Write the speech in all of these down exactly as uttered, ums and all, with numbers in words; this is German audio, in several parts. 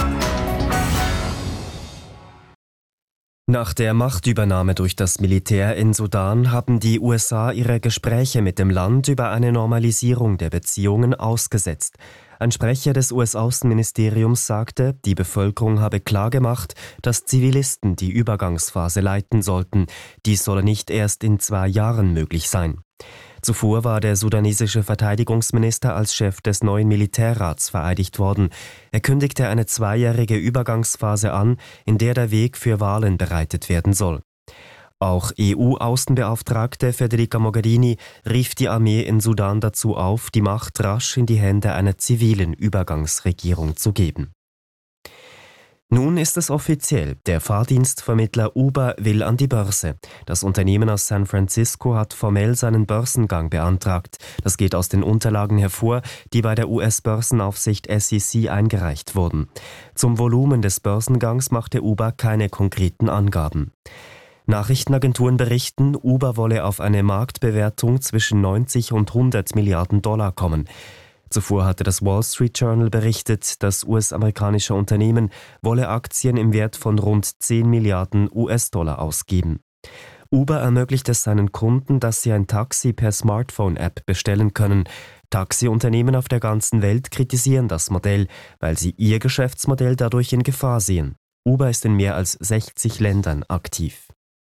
Nach der Machtübernahme durch das Militär in Sudan haben die U S A ihre Gespräche mit dem Land über eine Normalisierung der Beziehungen ausgesetzt. Ein Sprecher des U S-Außenministeriums sagte, die Bevölkerung habe klargemacht, dass Zivilisten die Übergangsphase leiten sollten. Dies solle nicht erst in zwei Jahren möglich sein. Zuvor war der sudanesische Verteidigungsminister als Chef des neuen Militärrats vereidigt worden. Er kündigte eine zweijährige Übergangsphase an, in der der Weg für Wahlen bereitet werden soll. Auch E U-Außenbeauftragte Federica Mogherini rief die Armee in Sudan dazu auf, die Macht rasch in die Hände einer zivilen Übergangsregierung zu geben. Nun ist es offiziell, der Fahrdienstvermittler Uber will an die Börse. Das Unternehmen aus San Francisco hat formell seinen Börsengang beantragt. Das geht aus den Unterlagen hervor, die bei der U S-Börsenaufsicht S E C eingereicht wurden. Zum Volumen des Börsengangs machte Uber keine konkreten Angaben. Nachrichtenagenturen berichten, Uber wolle auf eine Marktbewertung zwischen neunzig und hundert Milliarden Dollar kommen. Zuvor hatte das Wall Street Journal berichtet, das U S-amerikanische Unternehmen wolle Aktien im Wert von rund zehn Milliarden U S-Dollar ausgeben. Uber ermöglicht es seinen Kunden, dass sie ein Taxi per Smartphone-App bestellen können. Taxiunternehmen auf der ganzen Welt kritisieren das Modell, weil sie ihr Geschäftsmodell dadurch in Gefahr sehen. Uber ist in mehr als sechzig Ländern aktiv.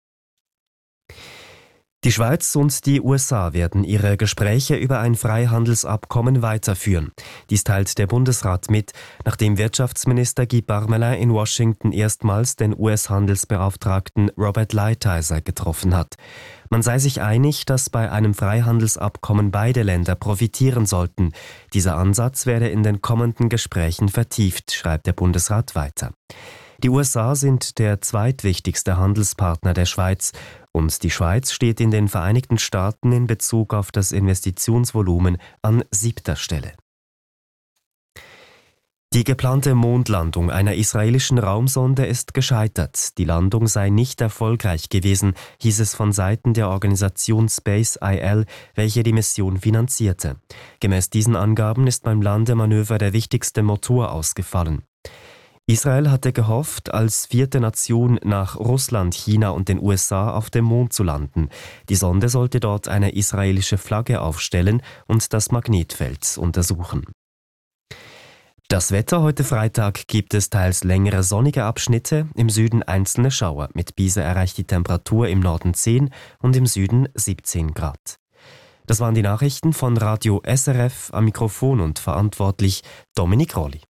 Die Schweiz und die U S A werden ihre Gespräche über ein Freihandelsabkommen weiterführen. Dies teilt der Bundesrat mit, nachdem Wirtschaftsminister Guy Parmelin in Washington erstmals den U S-Handelsbeauftragten Robert Lighthizer getroffen hat. Man sei sich einig, dass bei einem Freihandelsabkommen beide Länder profitieren sollten. Dieser Ansatz werde in den kommenden Gesprächen vertieft, schreibt der Bundesrat weiter. Die U S A sind der zweitwichtigste Handelspartner der Schweiz und die Schweiz steht in den Vereinigten Staaten in Bezug auf das Investitionsvolumen an siebter Stelle. Die geplante Mondlandung einer israelischen Raumsonde ist gescheitert. Die Landung sei nicht erfolgreich gewesen, hieß es von Seiten der Organisation Space I L, welche die Mission finanzierte. Gemäß diesen Angaben ist beim Landemanöver der wichtigste Motor ausgefallen. Israel hatte gehofft, als vierte Nation nach Russland, China und den U S A auf dem Mond zu landen. Die Sonde sollte dort eine israelische Flagge aufstellen und das Magnetfeld untersuchen. Das Wetter heute Freitag gibt es teils längere sonnige Abschnitte, im Süden einzelne Schauer. Mit Biese erreicht die Temperatur im Norden zehn und im Süden siebzehn Grad. Das waren die Nachrichten von Radio S R F, am Mikrofon und verantwortlich Dominik Rolli.